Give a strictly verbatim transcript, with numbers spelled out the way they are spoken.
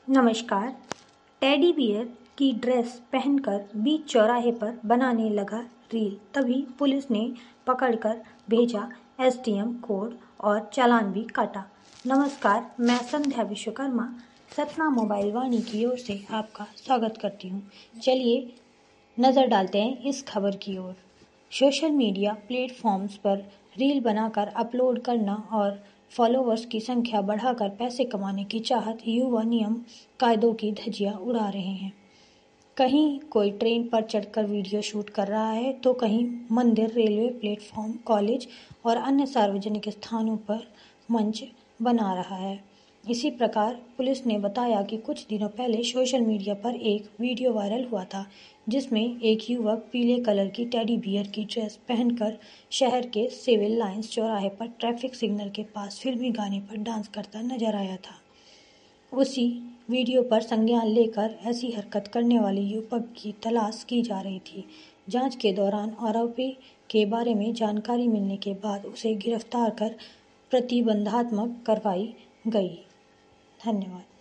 नमस्कार। Teddy bear की dress पहनकर बीच चौराहे पर बनाने लगा रील, तभी पुलिस ने पकड़कर भेजा एसडीएम कोर्ट और चालान भी काटा। नमस्कार, मैं संध्या विश्वकर्मा सतना मोबाइल वाणी की ओर से आपका स्वागत करती हूँ। चलिए नज़र डालते हैं इस खबर की ओर। सोशल मीडिया प्लेटफॉर्म्स पर रील बनाकर अपलोड करना और फॉलोवर्स की संख्या बढ़ाकर पैसे कमाने की चाहत युवा नियम कायदों की धज्जियां उड़ा रहे हैं। कहीं कोई ट्रेन पर चढ़कर वीडियो शूट कर रहा है तो कहीं मंदिर, रेलवे प्लेटफॉर्म, कॉलेज और अन्य सार्वजनिक स्थानों पर मंच बना रहा है। इसी प्रकार पुलिस ने बताया कि कुछ दिनों पहले सोशल मीडिया पर एक वीडियो वायरल हुआ था जिसमें एक युवक पीले कलर की टेडी बियर की ड्रेस पहनकर शहर के सिविल लाइंस चौराहे पर ट्रैफिक सिग्नल के पास फिल्मी गाने पर डांस करता नजर आया था। उसी वीडियो पर संज्ञान लेकर ऐसी हरकत करने वाले युवक की तलाश की जा रही थी। जांच के दौरान आरोपी के बारे में जानकारी मिलने के बाद उसे गिरफ्तार कर प्रतिबंधात्मक कार्रवाई गई। धन्यवाद।